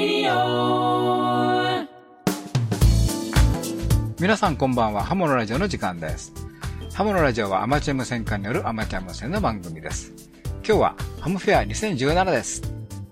Radio。 皆さんこんばんは。ハモのラジオの時間です。ハモのラジオはアマチュア無線化によるアマチュア無線の番組です。今日はハムフェア2017です。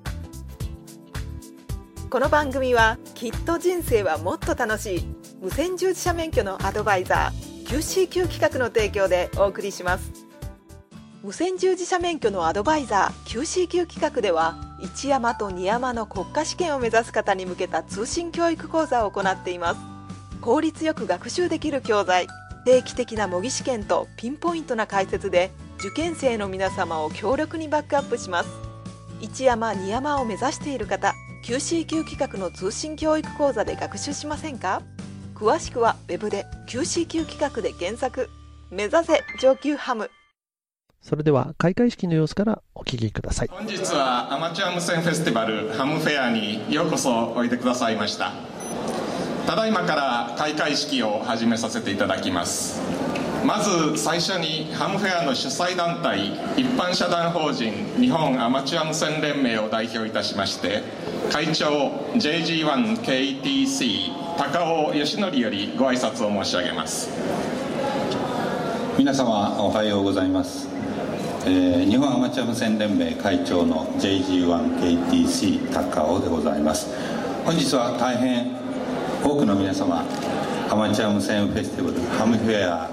この番組はきっと人生はもっと楽しい無線従事者免許のアドバイザー QCQ 企画の提供でお送りします。無線従事者免許のアドバイザー QCQ 企画では1山と2山の国家試験を目指す方に向けた通信教育講座を行っています。効率よく学習できる教材、定期的な模擬試験とピンポイントな解説で受験生の皆様を強力にバックアップします。1山2山を目指している方、QCQ 企画の通信教育講座で学習しませんか？詳しくはウェブで QCQ 企画で検索。目指せ上級ハム。 それでは開会式の様子からお聞きください。 本日はアマチュア無線フェスティバルハムフェアにようこそおいでくださいました。ただいまから開会式を始めさせていただきます。まず最初にハムフェアの主催団体一般社団法人日本アマチュア無線連盟を代表いたしまして会長 JG1KTC 高尾義則よりご挨拶を申し上げます。 皆様おはようございます。日本アマチュア無線連盟会長の JG1KTC 高尾でございます。本日は大変多くの皆様アマチュア無線フェスティバルハムフェア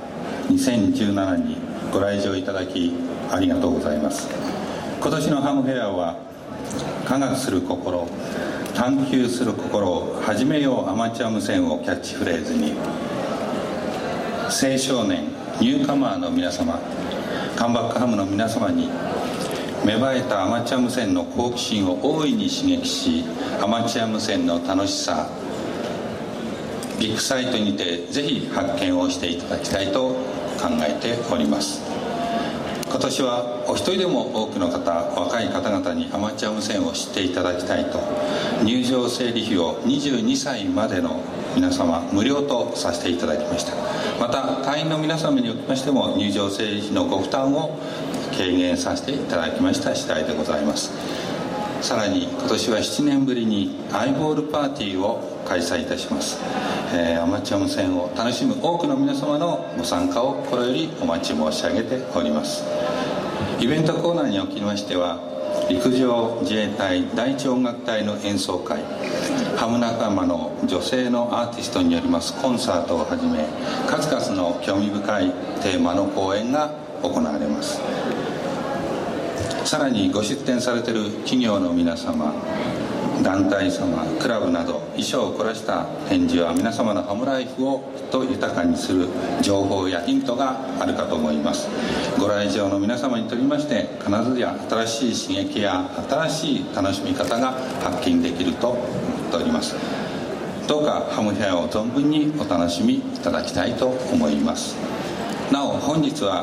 2017にご来場いただきありがとうございます。今年のハムフェアは科学する心、探求する心を始めようアマチュア無線をキャッチフレーズに青少年ニューカマーの皆様、カムバックハムの皆様に芽生えたアマチュア無線の好奇心を大いに刺激し、アマチュア無線の楽しさビッグサイトにてぜひ発見をしていただきたいと考えております。今年はお一人でも多くの方、若い方々にアマチュア無線を知っていただきたいと入場整理費を22歳までの皆様無料とさせていただきました。また会員の皆様におきましても入場整理費のご負担を軽減させていただきました次第でございます。さらに今年は7年ぶりにアイボールパーティーを開催いたします。アマチュア無線を楽しむ多くの皆様のご参加を心よりお待ち申し上げております。イベントコーナーにおきましては陸上自衛隊第一音楽隊の演奏会、ハム仲間の女性のアーティストによりますコンサートをはじめ数々の興味深いテーマの講演が行われます。さらにご出展されている企業の皆様、団体様、クラブなど衣装を凝らした展示は皆様のハムライフをと豊かにする情報やヒントがあるかと思います。ご来場の皆様にとりまして必ずや新しい刺激や新しい楽しみ方が発見できると思っております。どうかハムフェアを存分にお楽しみいただきたいと思います。なお本日は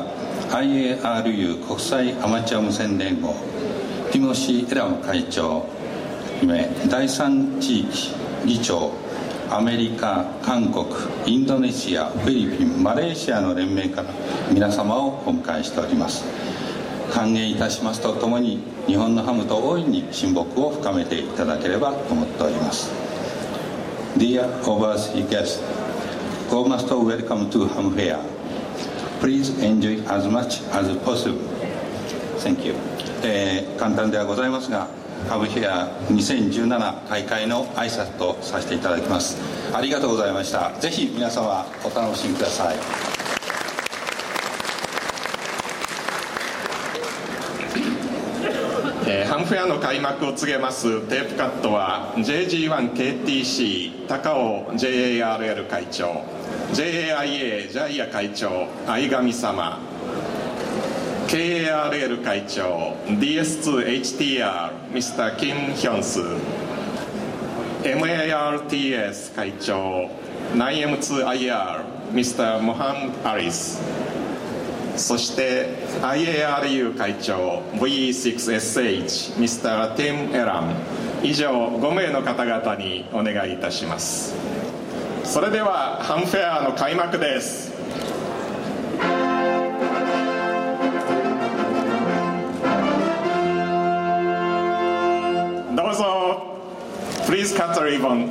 IARU 国際アマチュア無線連合ティモシー・エラム会長第3地域議長、アメリカ、韓国、インドネシア、フィリピン、マレーシアの連盟から皆様をお迎えしております。歓迎いたしますとともに日本のハムと大いに親睦を深めていただければと思っております。 Dear overseas guests, all must welcome to Ham Fair. Please enjoy as much as possible. Thank you. 簡単ではございますがハムフェア2017大会の挨拶とさせていただきます。ありがとうございました。ぜひ皆様お楽しみください。 ハムフェアの開幕を告げますテープカットは JG1KTC 高尾 JARL 会長、 JAIA ジャイア会長相上様、 KARL 会長 DS2HTR ミスターキム・ヒョンス、 MARTS 会長 9M2IR ミスターモハン・アリス、そして IARU 会長 V6SH ミスターティム・エラン、以上5名の方々にお願いいたします。それではハムフェアの開幕です。どうぞ。 Please cut the ribbon.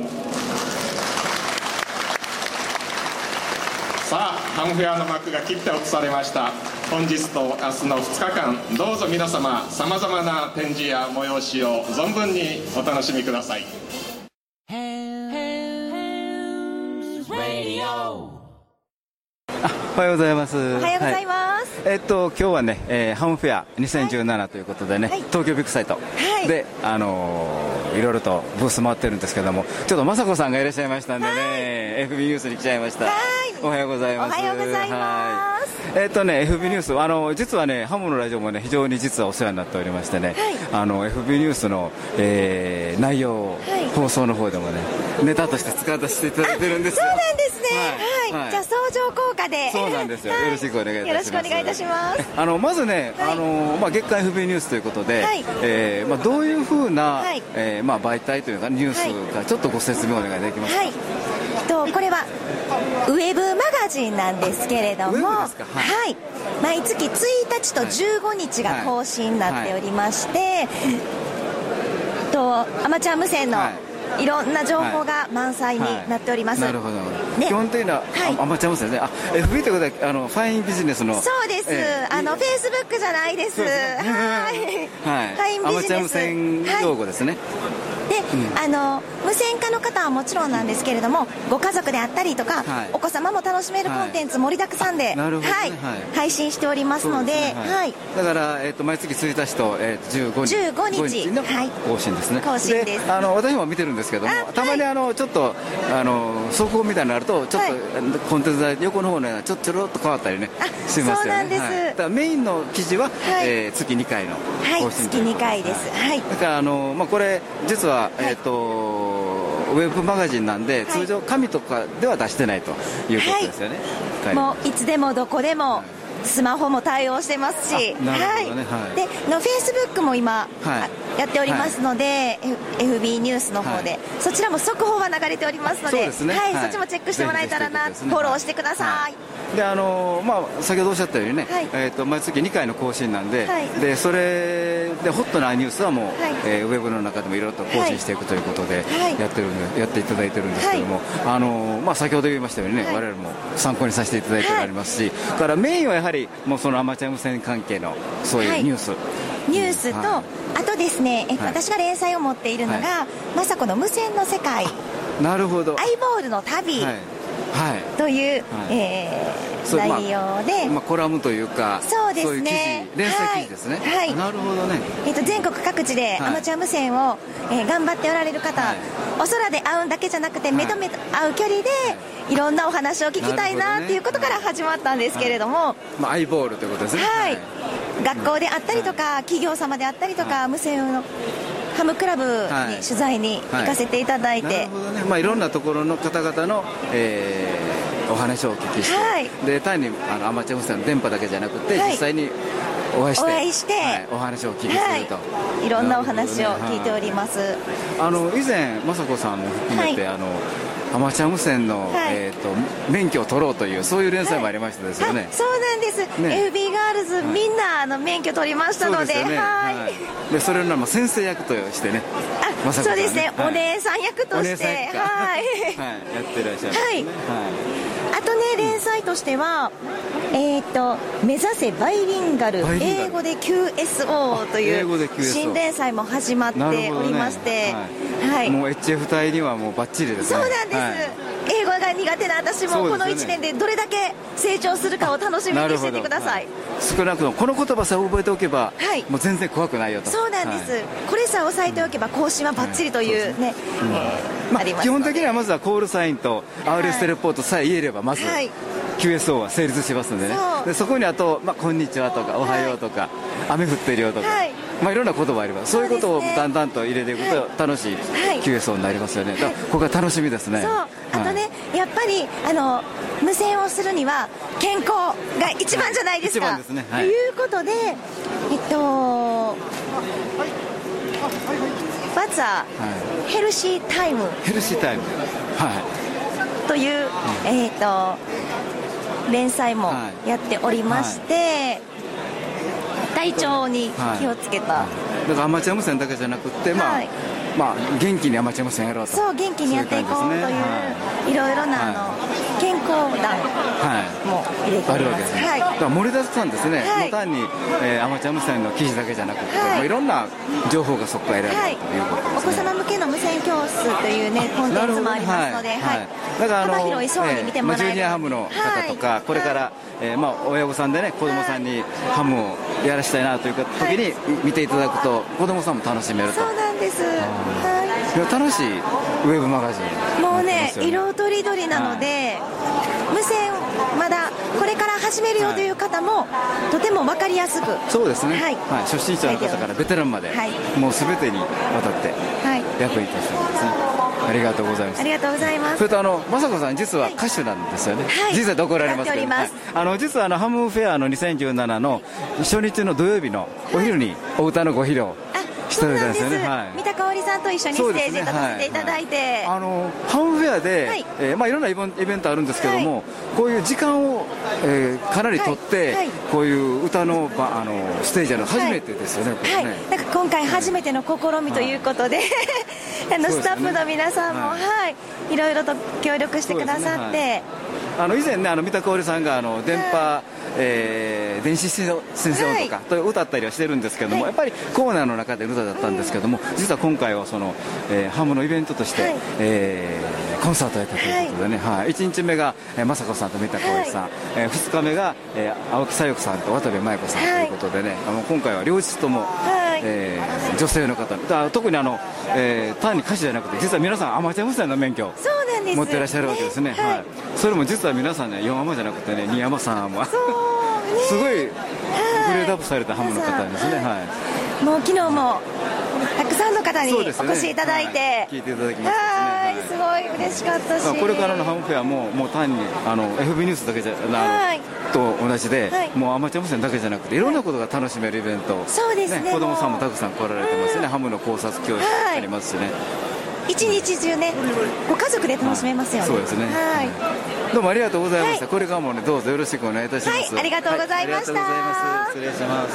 さあ、ハムフェアの幕が切って落とされました。本日と明日の2日間、どうぞ皆様、さまざまな展示や催しを存分にお楽しみください。 おはようございます。 おはようございます。 今日はね、ハムフェア2017ということでね、東京ビッグサイトで、いろいろとブース回ってるんですけども、ちょっと雅子さんがいらっしゃいましたんでね、FB ニュースに来ちゃいました。おはようございます。 おはようございます。 FB ニュース、実はね、ハムのラジオもね、非常に実はお世話になっておりましてね、FB ニュースの、内容を、放送の方でもね、ネタとして使わせていただいてるんですよ。 そうなんですね。はい。じゃあ相乗効果で。 そうなんですよ。よろしくお願いいたします。 よろしくお願いいたします。 まずね、月間 FB ニュースということで、どういうふうな、媒体というかニュースかちょっとご説明お願いできますか。 これはウェブマガジンなんですけれども、毎月1日と15日が更新になっておりまして、アマチュア無線のいろんな情報が満載になっております。 なるほど。基本的なアマチュア無線ですね。FB ということはファインビジネスの。そうです。フェイスブックじゃないです。はい。ファインビジネス。アマチュア無線用語ですね。で、無線化の方はもちろんなんですけれども、ご家族であったりとか、お子様も楽しめるコンテンツ盛りだくさんで、配信しておりますので、 だから、毎月1日と、15日の更新ですね。 更新です。 私も見てるんですけども、たまにちょっと速報みたいになると、ちょっとコンテンツが横の方ね、ちょろっと変わったりね、しますよね。 そうなんです。 だからメインの記事は月2回の更新。 月2回です。 だからこれ実はウェブマガジンなんで、通常紙とかでは出してないということですよね。 もういつでもどこでもスマホも対応してますし、でフェイスブックも今やっておりますので、FB ニュースの方でそちらも速報は流れておりますので、そっちもチェックしてもらえたらな、フォローしてください。 で先ほどおっしゃったようにね、毎月2回の更新なんで、でそれでホットなニュースはもう、ウェブの中でもいろいろと更新していくということでやっていただいてるんですけども、先ほど言いましたようにね、我々も参考にさせていただいておりますし、からメインはやはりもうそのアマチュア無線関係のそういうニュースと、あとですね、私が連載を持っているのが雅子の無線の世界、 なるほど、 アイボールの旅という内容で、 コラムというか、 そうですね、 連載記事ですね。なるほどね。 全国各地でアマチュア無線を頑張っておられる方、お空で会うんだけじゃなくて目と目と会う距離でいろんなお話を聞きたいなっていうことから始まったんですけれども、 アイボールということですね。 学校であったりとか企業様であったりとか、無線のハムクラブに取材に行かせていただいて、 なるほどね。いろんなところの方々の、お話をお聞きして、で単にアマチュア無線の電波だけじゃなくて、実際にお会いして、お話をお聞きすると、 いろんなお話を聞いております。 以前雅子さんも含めて、アマチュア無線の、免許を取ろうというそういう連載もありましたですよね。 そうなんです、FB ガールズ、みんな免許取りましたので、 でそれの先生役としてね、 そうですね、お姉さん役としてやってらっしゃるんですね。 あとね、連載としては目指せバイリンガル英語で QSO という新連載も始まっておりまして、 もう HF 隊にはもうバッチリですね。 そうなんです、英語が苦手な私もこの1年でどれだけ成長するかを楽しみにしててください。 少なくともこの言葉さえ覚えておけば、もう全然怖くないよと。 そうなんです、これさえ押さえておけば更新はバッチリというね、 基本的にはまずはコールサインと RS テレポートさえ言えればまず QSO は成立しますんでね。でそこにあと、こんにちはとかおはようとか、雨降ってるよとか、いろんな言葉あります。そういうことをだんだんと入れていくと楽しい QSO になりますよね。だからここが楽しみですね。 あとね、やっぱり無線をするには健康が一番じゃないですか。ということでWhat's a healthy time? ヘルシータイム、 という連載もやっておりまして、体調に気をつけた、 だからアマチュア無線だけじゃなくて、 まあ元気にアマチュア無線やろうと。 そう、元気にやっていこうといういろいろな健康談も入れています。 あるわけですね。だから盛りだくさんですね。もう単にアマチュア無線の記事だけじゃなくて、もういろんな情報がそこから得られるということですね。 お子様向けの無線教室というねコンテンツもありますので、 だから幅広い層に見てもらえる。 ジュニアハムの方とか、これからまあ親御さんでね子供さんにハムをやらしたいなという時に見ていただくと子供さんも楽しめると。 そうなんです。 楽しいウェブマガジン。 もうね色とりどりなので、無線まだこれから始めるよという方もとても分かりやすく。 そうですね。初心者の方からベテランまで、もうすべてにわたって役に立つんですね。ありがとうございます。 ありがとうございます。 それと雅子さん実は歌手なんですよね。実際どこられますけど、実はハムフェアの2017の初日の土曜日のお昼にお歌のご披露してるんですよね。 三田香織さんと一緒にステージに立たせていただいて、 ハムフェアでまあいろんなイベントあるんですけども、こういう時間をかなり取ってこういう歌のステージやるの初めてですよね。 だから今回初めての試みということでスタッフの皆さんもいろいろと協力してくださって、 以前ね三田香織さんが電波電子戦争とかと歌ったりはしてるんですけども、やっぱりコーナーの中での歌だったんですけども、実は今回はそのハムのイベントとしてコンサートをやったということでね、1日目が雅子さんと三田香織さん、2日目が青木さよ子さんと渡部麻衣子さんということでね、今回は両日とも女性の方、特に単に歌手じゃなくて実は皆さんアマチュア無線の免許を持ってらっしゃるわけですね。それも実は皆さんね4アマじゃなくてね2アマ3アマすごいグレードアップされたハムの方ですね。 もう昨日もたくさんの方にお越しいただいて、 聞いていただきましたね。 すごい嬉しかったし、 これからのハムフェアももう単にFB ニュースだけじゃと同じで、もうアマチュア無線だけじゃなくていろんなことが楽しめるイベント、 そうですね、 子供さんもたくさん来られてますね。ハムの考察教室ありますしね、 一日中ねご家族で楽しめますよね。 そうですね。どうもありがとうございました。これからもねどうぞよろしくお願いいたします。 ありがとうございました。 失礼します。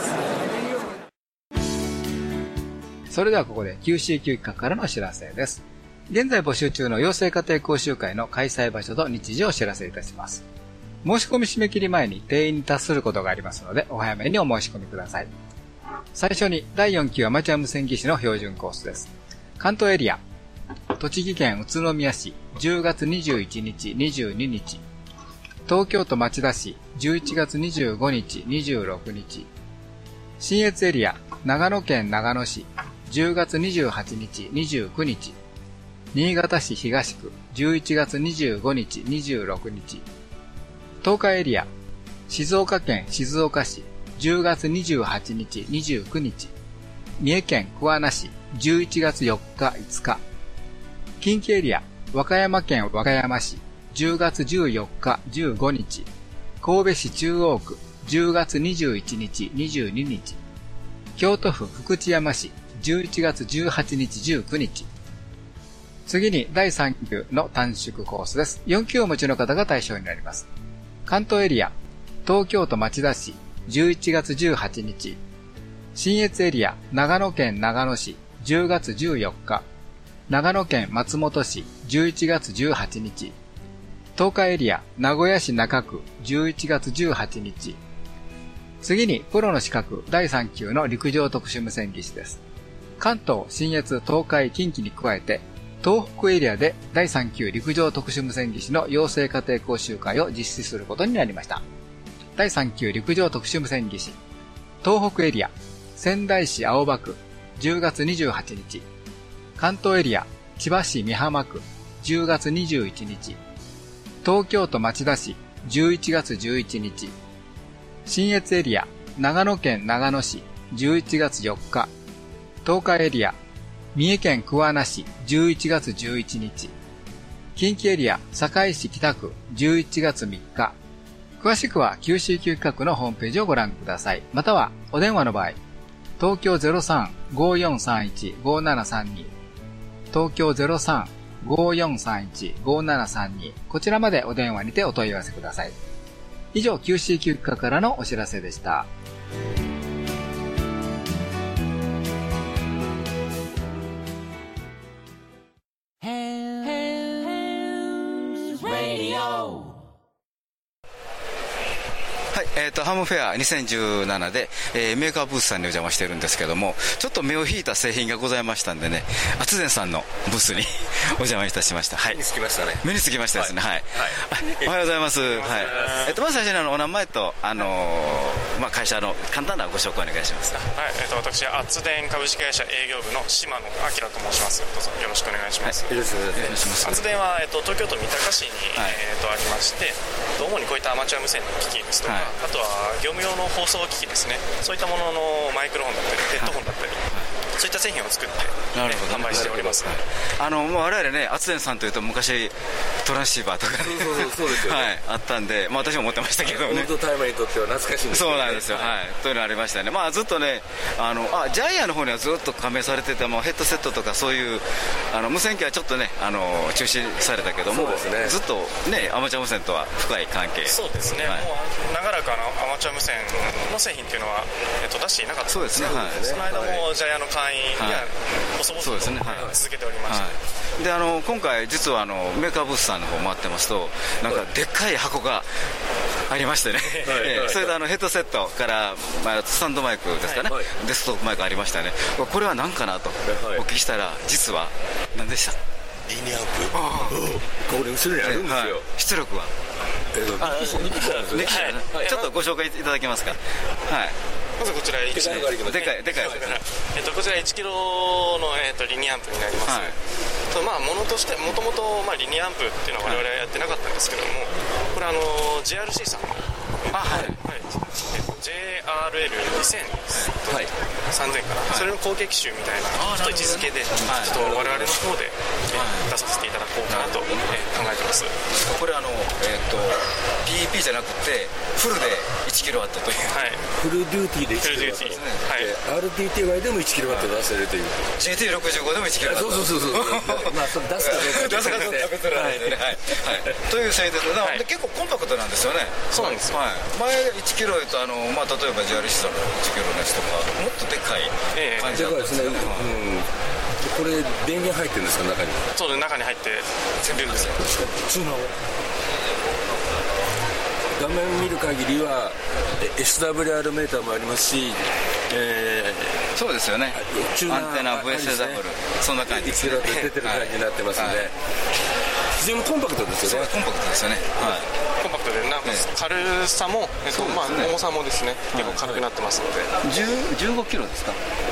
それではここで QCQ 企画からのお知らせです。現在募集中の養成家庭講習会の開催場所と日時をお知らせいたします。申し込み締め切り前に定員に達することがありますのでお早めにお申し込みください。最初に第4級アマチュア無線技師の標準コースです。関東エリア栃木県宇都宮市10月21日22日、東京都町田市11月25日26日、信越エリア長野県長野市10月28日29日、新潟市東区11月25日26日、東海エリア静岡県静岡市10月28日29日、三重県桑名市11月4日5日、近畿エリア和歌山県和歌山市10月14日15日、神戸市中央区10月21日22日、京都府福知山市11月18日19日。次に第3級の短縮コースです。4級をお持ちの方が対象になります。関東エリア東京都町田市11月18日、信越エリア長野県長野市10月14日、長野県松本市11月18日、東海エリア名古屋市中区11月18日。次にプロの資格第3級の陸上特殊無線技師です。関東、信越、東海、近畿に加えて東北エリアで第3級陸上特殊無線技師の養成家庭講習会を実施することになりました。第3級陸上特殊無線技師、東北エリア仙台市青葉区10月28日、関東エリア千葉市美浜区10月21日、東京都町田市11月11日、信越エリア長野県長野市11月4日、東海エリア三重県桑名市11月11日、近畿エリア堺市北区11月3日。詳しくは QCQ 企画のホームページをご覧ください。またはお電話の場合、東京 03-5431-5732、東京 03-5431-5732、こちらまでお電話にてお問い合わせください。以上 QCQ 企画からのお知らせでした。 はい、ハムフェア2017で、メーカーブースさんにお邪魔してるんですけども、ちょっと目を引いた製品がございましたんでね、厚善さんのブースにお邪魔いたしました。はい、 目につきましたね。 目につきましたですね。はい、おはようございます。はい、まず最初にお名前と会社の簡単なご紹介お願いします。 はい、私厚電株式会社営業部の島野明と申します。どうぞよろしくお願いします。 よろしくお願いします。 厚電は東京都三鷹市にありまして、主にこういったアマチュア無線の機器ですとか、あとは業務用の放送機器ですね、そういったもののマイクロフォンだったりヘッドホンだったり、そういった製品を作って販売しております。 我々ね、厚電さんというと昔トランシーバーとかそうですよね、 あったんで、私も持ってましたけどね、 オールドタイマーにとっては懐かしいんですよね。 そうなんですよ、というのありましたね。ずっとね、ジャイアンの方にはずっと加盟されてて、ヘッドセットとかそういう無線機はちょっとね中止されたけども、ずっとねアマチュア無線とは深い関係。 そうですね、もう長らくアマチュア無線の製品っていうのは、出していなかった。 そうですね、 その間もジャイアンの会員や細々と続けておりました。 で今回実はメーカーブースさんの方回ってますと、なんかでっかい箱がありましてね、それでヘッドセットからスタンドマイクですかね、デスクトップマイクありましたね。これは何かなとお聞きしたら、実は何でした？ リニアンプ。これ後ろにあるんですよ。 出力はちょっとご紹介いただけますか？はい。 まずこちら1キロでかいこちら1キロのリニアンプになります。ものとしてもともとリニアンプっていうのは我々はやってなかったんですけども、これJRC さんのJRL2000、3000かな、それの後継機種みたいなちょっと位置づけで、ちょっと我々の方で出させていただこうかなと考えてます。 これPEP じゃなくてフルで1キロワットという、 フルデューティーで1キロワットですね。RTTY でも1キロワット出せるという、 GT65 でも1キロワット、 そう出すかどうかという製品です。結構コンパクトなんですよね。 そうなんですよ。 前1キロと例えばJRC さんの1キロのやつとかもっとでかい感じだったんですけど、 これ電源入ってるんですか？中に。 そうです、中に入ってるんですよ。 画面見る限りは SWR メーターもありますし、 そうですよね、アンテナ VSW、そんな感じですね。 1キロ出てる感じになってますので、非常にコンパクトですよね。 コンパクトですよね。 コンパクトでなんか軽さも重さもですね、結構軽くなってますので。 15キロですか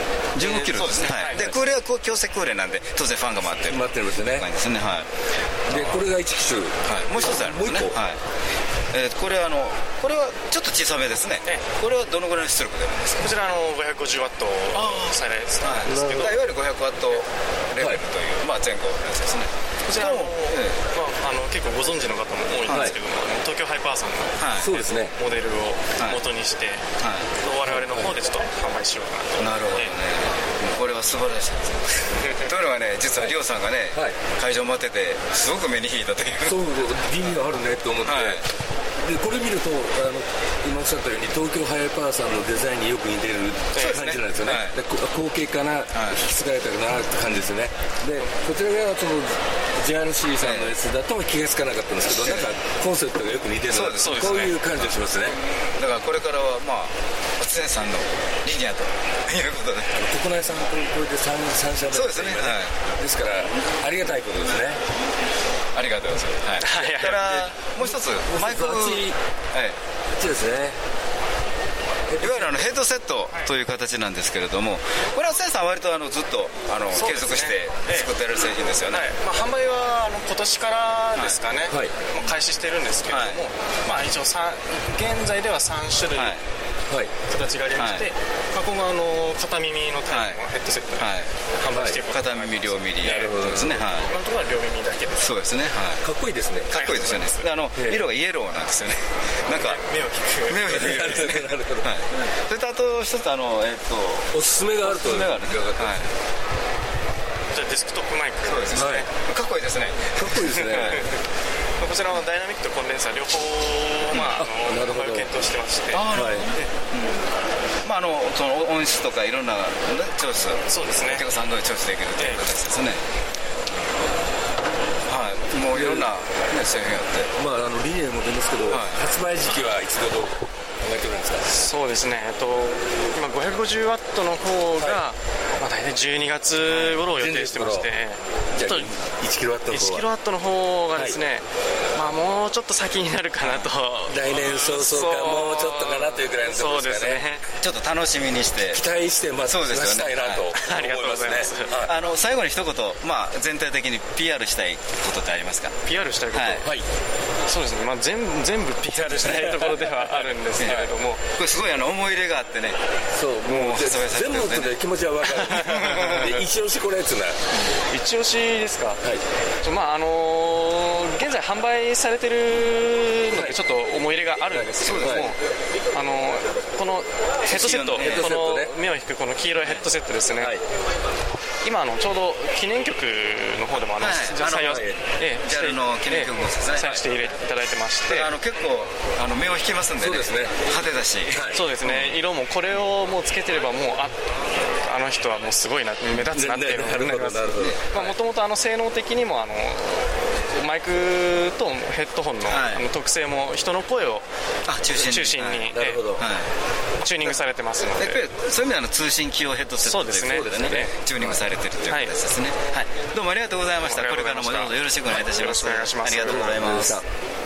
？15キロですね。で空冷は強制空冷なんで当然ファンが回ってるんですね。でこれが1機種、 もう一つあるんですね。これはちょっと小さめですね。これはどのぐらいの出力出るんですか？ こちら550ワット最大ですけど、 いわゆる500ワットレベルという前後のやつですね。 こちら結構ご存知の方も多いんですけども、東京ハイパーさんのモデルを元にして我々の方でちょっと販売しようかなと。 なるほどね。これは素晴らしいですというのはね、実はリオさんがね、会場待っててすごく目に引いたという。 そう、意味があるねと思って、でこれ見ると今おっしゃったように東京ハイパーさんのデザインによく似てる感じなんですよね。後継かな、引き継がれたかなって感じですね。でこちらがその JRC さんのやつだと気がつかなかったんですけど、なんかコンセプトがよく似てるので、こういう感じがしますね。 だからこれからは厚電さんのリニアということで、 国内産とこれで3社目。 そうですね。 ですからありがたいことですね。 ありがとうございます。それからもう一つマイク、 ですね。 いわゆるヘッドセットという形なんですけれども、これはセンさん割とずっと継続して作っている製品ですよね。 販売は今年からですかね、開始してるんですけれども、一応現在では3種類形がありまして、今後片耳のタイプのヘッドセットで販売していく。 片耳両耳ですね。 今のところは両耳だけです。 そうですね。 かっこいいですね。 かっこいいですよね。色がイエローなんですよね。なんか目を引く色ですね。それとあと一つおすすめがあると。 じゃあデスクトップマイク。 そうですね。かっこいいですね。 かっこいいですね。 こちらはダイナミックとコンデンサー両方検討してまして、 その音質とかいろんなチョイス、 そうですね、 結構3度でチョイスできるという形ですね。もういろろんな、ね、製品あって、 リニアも出ますけど、発売時期はいつ頃考えてるんですか？ そうですね、今550ワットの方が、大体12月頃を予定してまして、 ちょっと1キロワットの方は 1キロワットの方がですね、もうちょっと先になるかなと。 来年早々かもうちょっとかなというくらいのところですかね。 ちょっと楽しみにして期待して待ちしたいなと思いますね。 ありがとうございます。 最後に一言、全体的に PR したいことってありますか？ PR したいこと、はい、そうですね、全部 PR したいところではあるんですけれども、 これすごい思い入れがあってね。 そう、もう全部って気持ちは分かる。一押しこれやつな。 一押しですか？はい。現在販売されてるのでちょっと思い入れがあるんですけれども、このヘッドセット、この目を引くこの黄色いヘッドセットですね。今ちょうど記念曲の方でも採用していただいてまして、 結構目を引きますんでね。そうですね。派手だし。 そうですね。色もこれをもうつけてればもうあの人はもうすごいな、目立つなっていうのがなります。もともと性能的にもマイクとヘッドホンの特性も人の声を中心にチューニングされてますので、 そういう意味で通信機用ヘッドセットということでね、チューニングされてるという形ですね。はい、どうもありがとうございました。これからもどうぞよろしくお願いいたします。 よろしくお願いします。 ありがとうございます。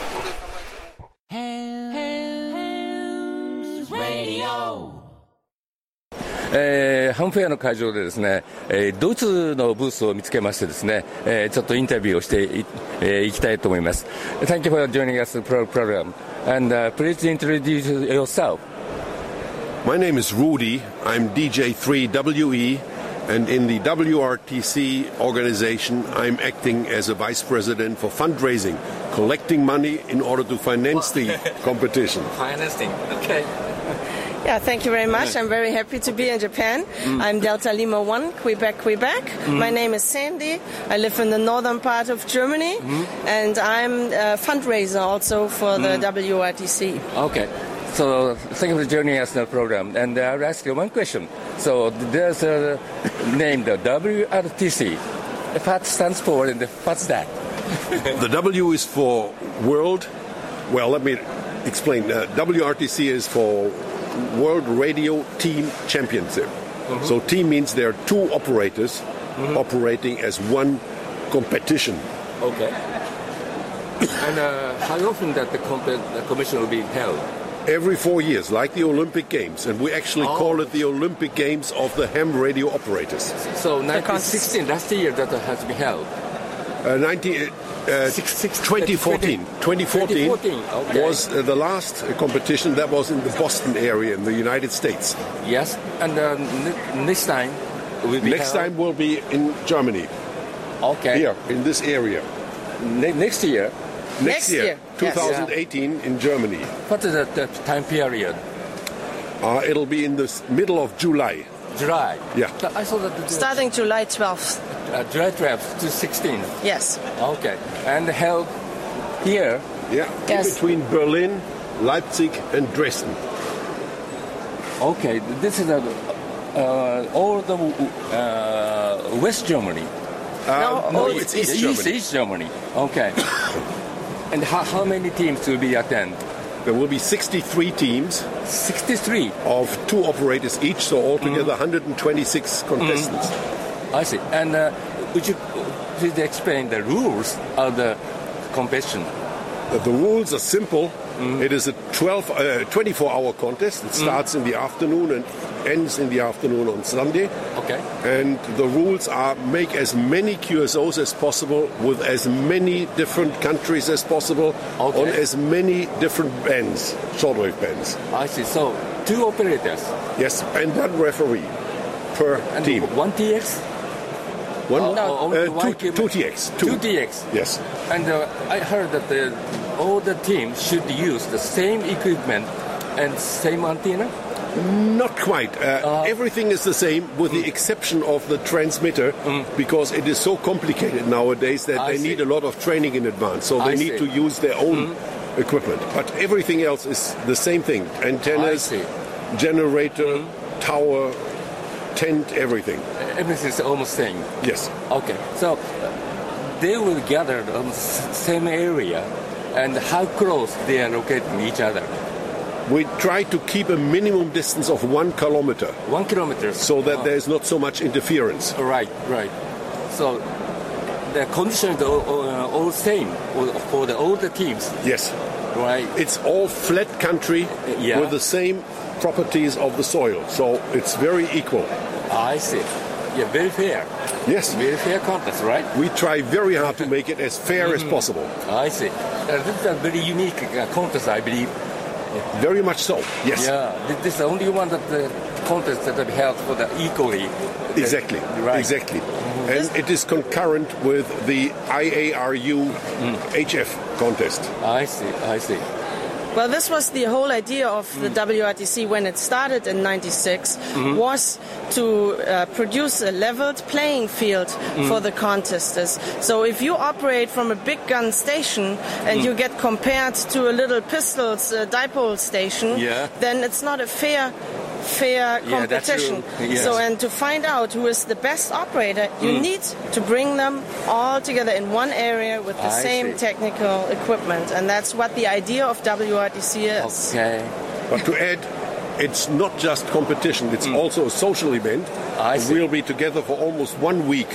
ハンフェアの会場でですね、ドイツのブースを見つけましてですね、ちょっとインタビューをしていきたいと思います。Thank you for joining us program and please introduce yourself. My name is Rudy. I'm DJ3WE, and in the WRTC organization, I'm acting as a vice president for fundraising, collecting money in order to finance the competition. Financing, okay. Yeah, thank you very much. I'm very happy to be in Japan. I'm Delta Lima 1, Quebec. My name is Sandy. I live in the northern part of Germany, and I'm a fundraiser also for the WRTC. Okay. So thank you for joining us in the program. And I'll ask you one question. So there's a name, the WRTC. What stands for and what's that? The W is for World. Well, let me explain. WRTC is for World Radio Team Championship. So team means there are two operators operating as one competition. Okay. And how often that the competition will be held? Every 4 years, like the Olympic Games, and we actually call it the Olympic Games of the ham radio operators. So 1916, last year that has been held. 2014 okay. was the last competition that was in the Boston area in the United States. Yes, and next time will be will be in Germany. Okay. Here, in this area. Next year? Next year, 2018 in Germany. What is the time period? It'll be in the middle of July. July? Yeah. I saw that starting July 12th. July 12th to 16th? Yes. Okay. And held here? Yeah, in between Berlin, Leipzig and Dresden. Okay, this is all the West Germany? No, it's East Germany. East Germany, okay. And how many teams will be attend? There will be 63 teams. 63? Of two operators each, so altogether 126 contestants. I see. And would you please explain the rules of the competition? The rules are simple. It is a 24-hour contest. It starts in the afternoon and ends in the afternoon on Sunday. Okay. And the rules are make as many QSOs as possible with as many different countries as possible on as many different bands, shortwave bands. I see. So, two operators? Yes, and one referee per team. One TX? Two TX. Two TX? Yes. And I heard that all the teams should use the same equipment and same antenna? Not quite. Everything is the same with the exception of the transmitter because it is so complicated nowadays that they need a lot of training in advance. So they need to use their own equipment. But everything else is the same thing. Antennas, generator, tower, tent, everything. Everything is almost same? Yes. Okay. So they will gather on the same area, and how close they are located to each other? We try to keep a minimum distance of 1 kilometer. 1 kilometer. So that there's not so much interference. Right. So the conditions are all same for all the teams. Yes. Right. It's all flat country with the same properties of the soil. So it's very equal. I see. Yeah, very fair. Yes. Very fair contest, right? We try very hard to make it as fair as possible. I see. This is a very unique contest, I believe. Very much so, yes. Yeah, this is the only one that the contest that I've held for the equally. Exactly, right. Exactly. And it is concurrent with the IARU HF contest. I see. Well, this was the whole idea of the WRTC when it started in '96, was to produce a leveled playing field for the contesters. So if you operate from a big gun station and you get compared to a little pistols dipole station, then it's not a fair competition. Yes. So, and to find out who is the best operator, you need to bring them all together in one area with the same technical equipment, and that's what the idea of WRTC is. Okay. But to add, it's not just competition, it's also a social event. We'll be together for almost 1 week.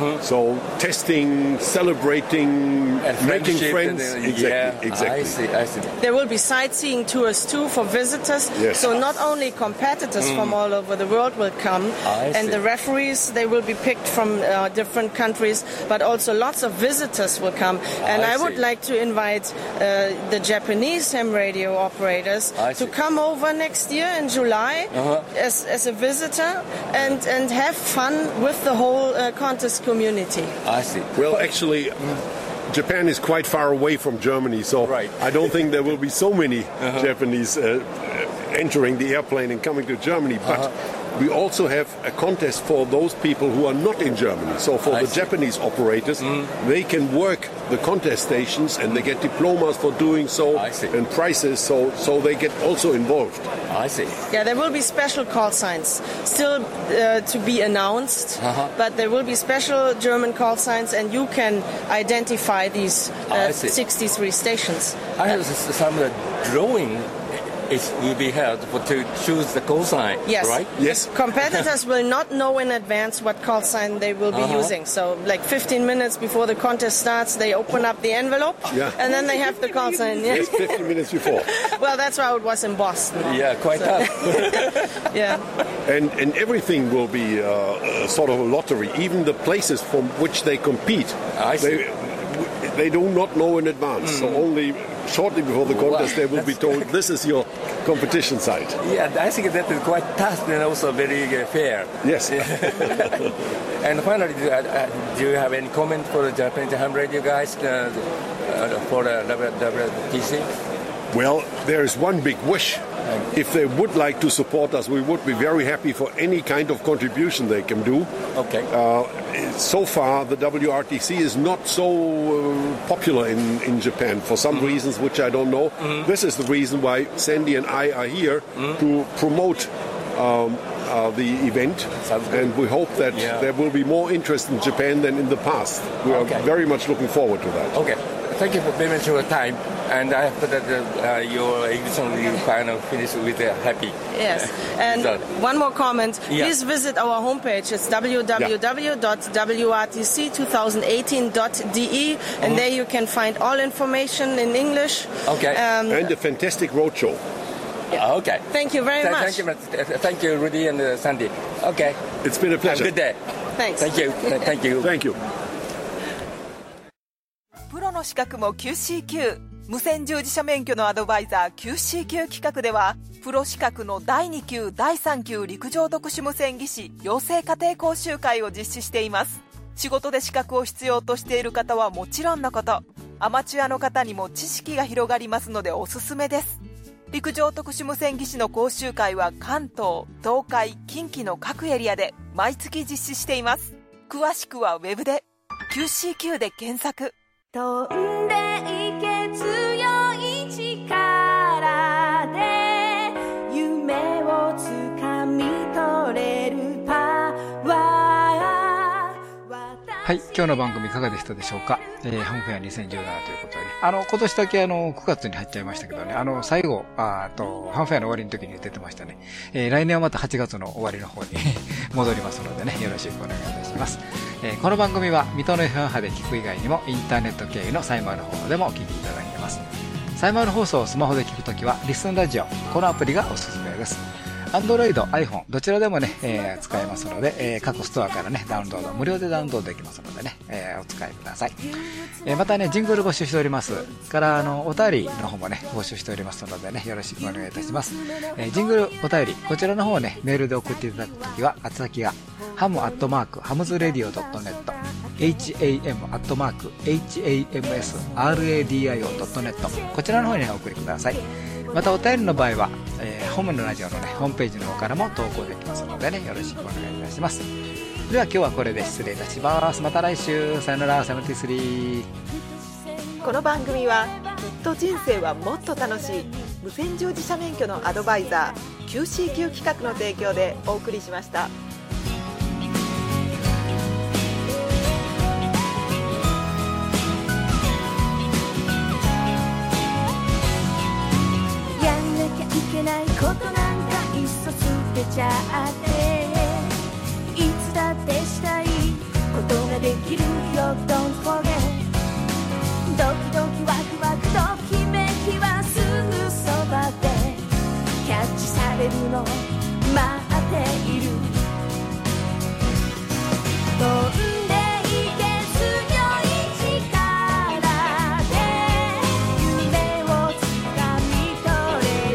So testing, celebrating, and making friends. Exactly. I see. There will be sightseeing tours too for visitors. Yes. So not only competitors from all over the world will come, and the referees, they will be picked from different countries, but also lots of visitors will come. And I would like to invite the Japanese ham radio operators to come over next year in July as a visitor and have fun with the whole contest community. I see. Well, actually, Japan is quite far away from Germany, so I don't think there will be so many Japanese entering the airplane and coming to Germany. But we also have a contest for those people who are not in Germany. So for the Japanese operators, they can work the contest stations and they get diplomas for doing so and prizes, so they get also involved. I see. Yeah, there will be special call signs still to be announced, but there will be special German call signs, and you can identify these 63 stations. I have some drawing. It will be held to choose the call sign, right? Yes. Competitors will not know in advance what call sign they will be using. So, like 15 minutes before the contest starts, they open up the envelope, and then they have the call sign. Yes, 15 minutes before. Well, that's how it was in Boston. Yeah, quite tough. Yeah. And everything will be sort of a lottery. Even the places from which they compete, they do not know in advance. So only shortly before the contest they will be told, this is your competition site. Yeah, I think that is quite tough and also very fair. Yes. And finally, do you have any comment for the Japanese ham radio guys for the WRTC? Well, there is one big wish. If they would like to support us, we would be very happy for any kind of contribution they can do. Okay. So far, the WRTC is not so popular in Japan for some reasons which I don't know. This is the reason why Sandy and I are here to promote the event, and we hope that there will be more interest in Japan than in the past. We are very much looking forward to that. Okay. Thank you very much for your time, and I hope that your exhibition will final finish with a happy. Yes, and one more comment. Please visit our homepage. It's www.wrtc2018.de, and there you can find all information in English. Okay. And a fantastic roadshow. Yeah. Okay. Thank you very much. Thank you, Rudy and Sandy. Okay. It's been a pleasure. Have a good day. Thanks. Thank you. Thank you. Thank you. プロの資格も QCQ 無線従事者免許のアドバイザー QCQ 企画ではプロ資格の第2級第3級陸上特殊無線技師養成家庭講習会を実施しています。仕事で資格を必要としている方はもちろんのこと、アマチュアの方にも知識が広がりますのでおすすめです。陸上特殊無線技師の講習会は関東、東海、近畿の各エリアで毎月実施しています。詳しくはウェブで QCQ で検索。 飛んでいけ強い力で夢をつかみ取れるパワー。 ははい、今日の番組いかがでしたでしょうか。ハムフェア2017ということで、今年だけ9月に入っちゃいましたけどね、最後、ハムフェアの終わりの時に出てましたね。来年はまた8月の終わりの方に戻りますのでね、よろしくお願いいたします。この番組は水戸の FM 波で聞く以外にもインターネット経由のサイマル放送でもお聞きいただけます。サイマル放送をスマホで聞くときはリスンラジオ、このアプリがおすすめです。Android、iPhone、どちらでもね、使えますので、各ストアからね、ダウンロード、無料でダウンロードできますのでね、お使いください。またね、ジングル募集しております。から、お便りの方もね、募集しておりますのでね、よろしくお願いいたします。ジングル、お便り、こちらの方をね、メールで送っていただくときは、宛先が、ham@hamsradio.net、ham@hamsradio.net、こちらの方にお送りください。またお便りの場合は、ホームのラジオのね、ホームページの方からも投稿できますのでね、よろしくお願いいたします。では今日はこれで失礼いたします。また来週、さよなら、73。 この番組はきっと人生はもっと楽しい無線従事者免許のアドバイザー QCQ 企画の提供でお送りしました。 ないことなんかいっそ捨てちゃっていつだってしたいことができるよ Don't forget ドキドキワクワクときめきはすぐそばでキャッチされるの待っている飛んでいけ強い力で夢をつかみ取れる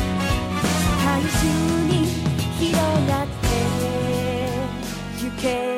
広がってゆけ